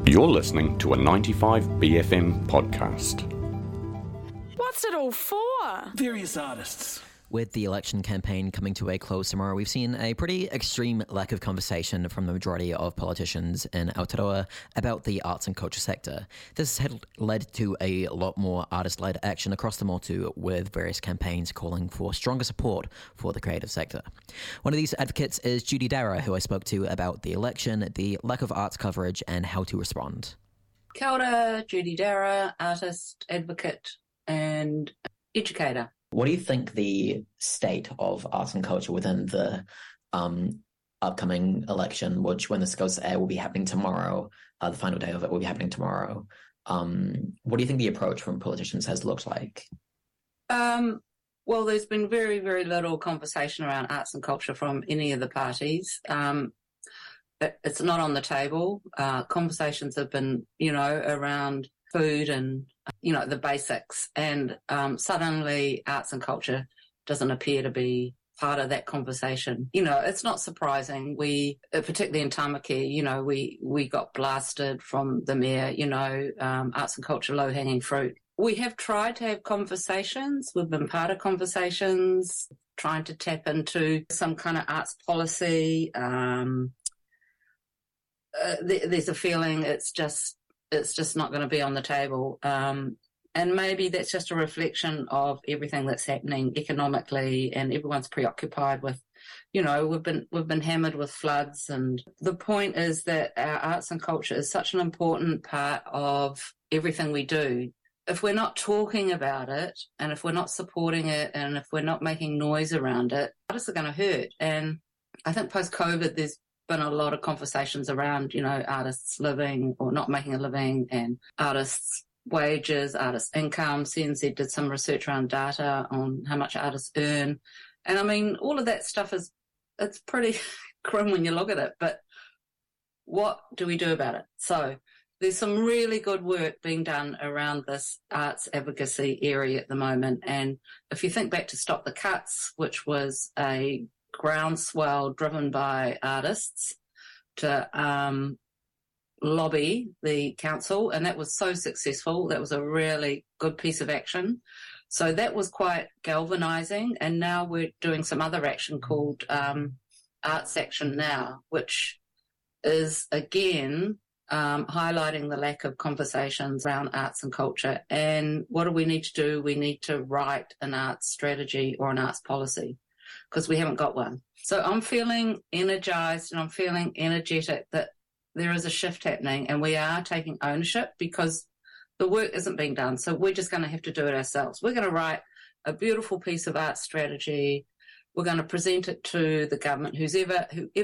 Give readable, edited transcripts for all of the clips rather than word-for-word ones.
You're listening to a 95BFM podcast. What's it all for? Various artists. With the election campaign coming to a close tomorrow, we've seen a pretty extreme lack of conversation from the majority of politicians in Aotearoa about the arts and culture sector. This had led to a lot more artist-led action across the Motu, with various campaigns calling for stronger support for the creative sector. One of these advocates is Judy Dara, who I spoke to about the election, the lack of arts coverage, and how to respond. Kia ora, Judy Dara, artist, advocate, and educator. What do you think the state of arts and culture within the upcoming election, which when this goes to air will be happening tomorrow, the final day of it will be happening tomorrow. What do you think the approach from politicians has looked like? Well, there's been very, very little conversation around arts and culture from any of the parties. It's not on the table. Conversations have been, around food and, the basics. And suddenly arts and culture doesn't appear to be part of that conversation. It's not surprising. We, particularly in Tamaki, we got blasted from the mayor, arts and culture, low-hanging fruit. We have tried to have conversations. We've been part of conversations, trying to tap into some kind of arts policy. There's a feeling it's just not going to be on the table. And maybe that's just a reflection of everything that's happening economically, and everyone's preoccupied with, we've been hammered with floods. And the point is that our arts and culture is such an important part of everything we do. If we're not talking about it, and if we're not supporting it, and if we're not making noise around it, artists are going to hurt. And I think post-COVID, there's been a lot of conversations around, artists living or not making a living, and artists' wages, artists' income. CNZ did some research around data on how much artists earn. And I mean, all of that stuff it's pretty grim when you look at it, but what do we do about it? So there's some really good work being done around this arts advocacy area at the moment. And if you think back to Stop the Cuts, which was a groundswell driven by artists to lobby the council, and that was so successful. That was a really good piece of action. So that was quite galvanising, and now we're doing some other action called Arts Action Now, which is, again, highlighting the lack of conversations around arts and culture. And what do we need to do? We need to write an arts strategy or an arts policy, because we haven't got one. So I'm feeling energised and I'm feeling energetic that there is a shift happening, and we are taking ownership because the work isn't being done. So we're just going to have to do it ourselves. We're going to write a beautiful piece of art strategy. We're going to present it to the government, whoever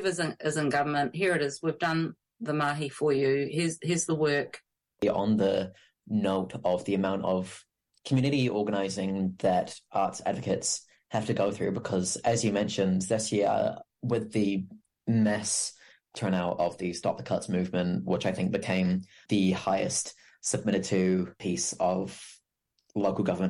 is in government. Here it is. We've done the mahi for you. Here's the work. On the note of the amount of community organising that arts advocates have to go through, because as you mentioned, this year with the mass turnout of the Stop the Cuts movement, which I think became the highest submitted to piece of local government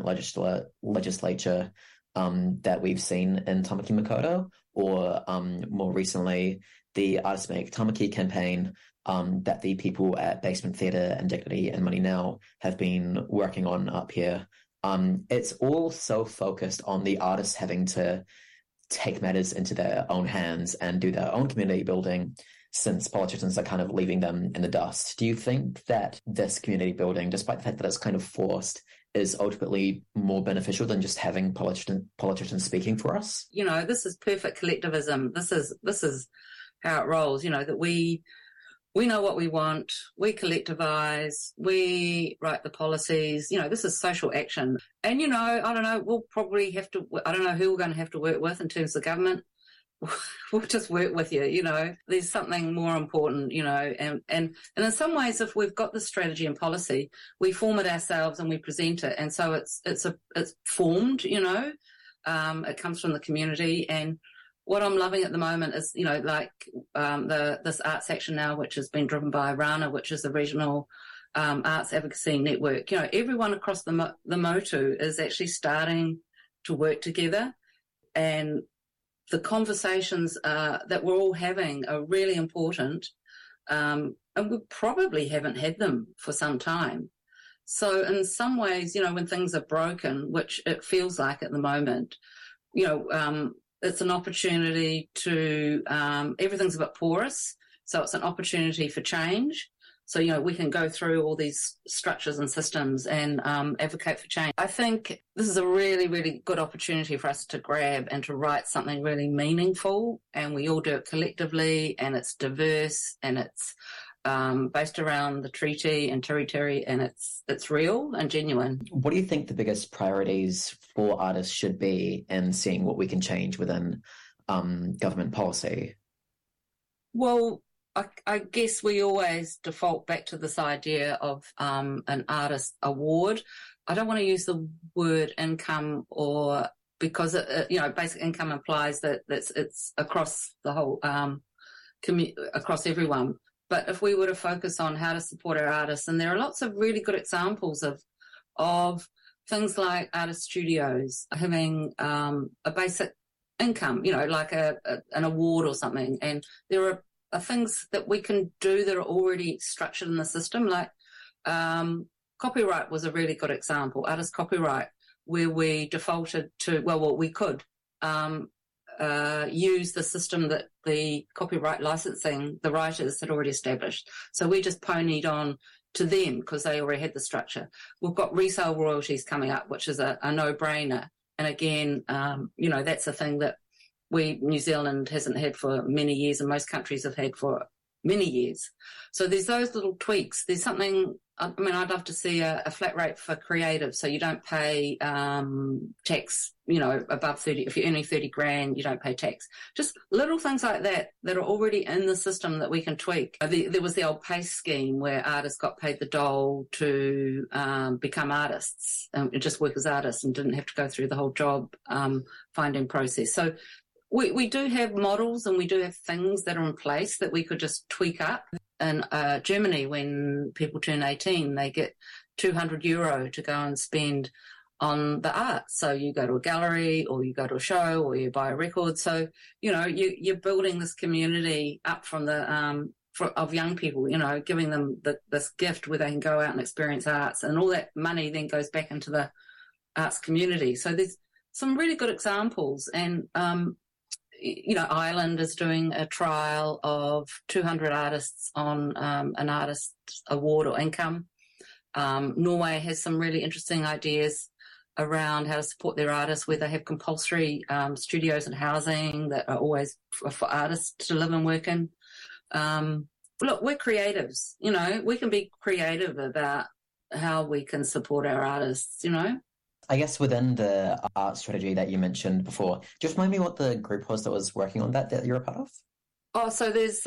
legislature that we've seen in Tamaki Makaurau, or more recently the Artists Make Tamaki campaign that the people at Basement Theatre and Dignity and Money Now have been working on up here. It's all so focused on the artists having to take matters into their own hands and do their own community building, since politicians are kind of leaving them in the dust. Do you think that this community building, despite the fact that it's kind of forced, is ultimately more beneficial than just having politicians speaking for us? This is perfect collectivism. This is how it rolls, that we know what we want, we collectivise, we write the policies, this is social action. And, I don't know, we'll probably have to, I don't know who we're going to have to work with in terms of government. We'll just work with you, There's something more important, and in some ways, if we've got the strategy and policy, we form it ourselves and we present it. And so it's formed, it comes from the community. And what I'm loving at the moment is, this Arts Action Now, which has been driven by Rana, which is the regional arts advocacy network. Everyone across the Motu is actually starting to work together, and the conversations that we're all having are really important and we probably haven't had them for some time. So in some ways, when things are broken, which it feels like at the moment, it's an opportunity to, everything's a bit porous. So it's an opportunity for change. So, we can go through all these structures and systems and advocate for change. I think this is a really, really good opportunity for us to grab and to write something really meaningful, and we all do it collectively, and it's diverse, and it's based around the treaty and Tiritiri, and it's real and genuine. What do you think the biggest priorities for artists should be in seeing what we can change within government policy? Well, I guess we always default back to this idea of an artist award. I don't want to use the word income, or because basic income implies that it's across the whole across everyone. But if we were to focus on how to support our artists, and there are lots of really good examples of things like artist studios having a basic income, like an award or something, and there are things that we can do that are already structured in the system, like copyright was a really good example, artist copyright, where we defaulted to, we could use the system that the copyright licensing, the writers had already established. So we just ponied on to them because they already had the structure. We've got resale royalties coming up, which is a no-brainer. And again, that's a thing that New Zealand hasn't had for many years, and most countries have had for many years. So there's those little tweaks. There's something, I'd love to see a flat rate for creative, so you don't pay tax, above 30. If you're earning 30 grand, you don't pay tax. Just little things like that are already in the system that we can tweak. There was the old PACE scheme where artists got paid the dole to become artists and just work as artists and didn't have to go through the whole job finding process. So we do have models and we do have things that are in place that we could just tweak up. In Germany, when people turn 18, they get €200 to go and spend on the arts. So you go to a gallery, or you go to a show, or you buy a record. So, you're building this community up from the of young people, giving them this gift where they can go out and experience arts, and all that money then goes back into the arts community. So there's some really good examples, and Ireland is doing a trial of 200 artists on an artist award or income. Norway has some really interesting ideas around how to support their artists, where they have compulsory studios and housing that are always for artists to live and work in. Look, we're creatives, we can be creative about how we can support our artists, I guess within the art strategy that you mentioned before, just remind me what the group was that was working on that you're a part of? Oh, so there's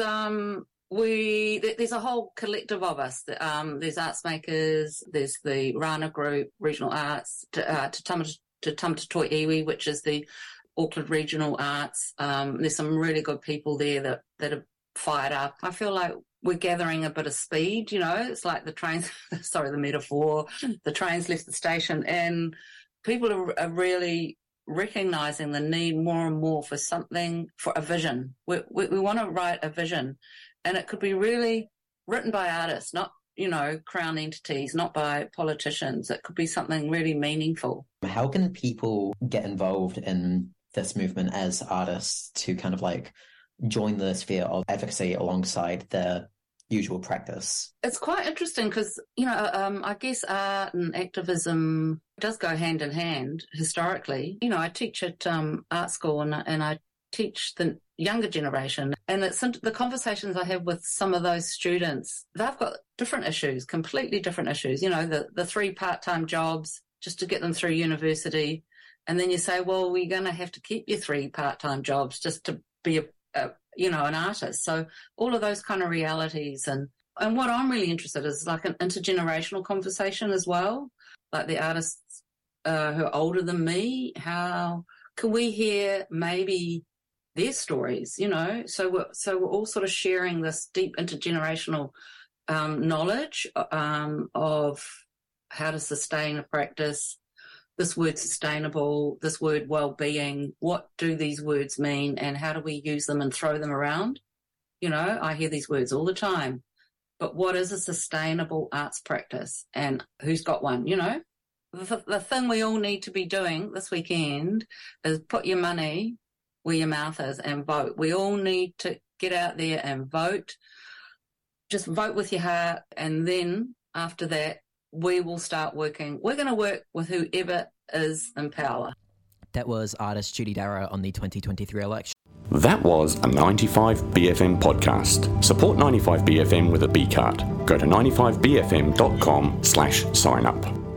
there's a whole collective of us. There's arts makers, there's the Rana Group, Regional Arts, Te Tamata Toi Iwi, which is the Auckland Regional Arts. There's some really good people there that are fired up. I feel like we're gathering a bit of speed, it's like the trains, sorry, the metaphor, the trains left the station, and people are really recognising the need more and more for something, for a vision. We want to write a vision, and it could be really written by artists, not, crown entities, not by politicians. It could be something really meaningful. How can people get involved in this movement as artists to kind of like join the sphere of advocacy alongside their usual practice? It's quite interesting because, I guess art and activism does go hand in hand historically. I teach at art school and I teach the younger generation, and it's the conversations I have with some of those students, they've got different issues, completely different issues. The 3 part-time jobs just to get them through university, and then you say, well, we're going to have to keep your 3 part-time jobs just to be an artist. So all of those kind of realities, and what I'm really interested in is like an intergenerational conversation as well, like the artists who are older than me. How can we hear maybe their stories? So we're all sort of sharing this deep intergenerational knowledge of how to sustain a practice. This word sustainable, this word well-being, what do these words mean, and how do we use them and throw them around? I hear these words all the time. but what is a sustainable arts practice, and who's got one? You know, the thing we all need to be doing this weekend is put your money where your mouth is and vote. We all need to get out there and vote. Just vote with your heart, and then after that, we will start working. We're going to work with whoever is in power. That was artist Judy Darrow on the 2023 election. That was a 95BFM podcast. Support 95BFM with a B card. Go to 95bfm.com/sign up.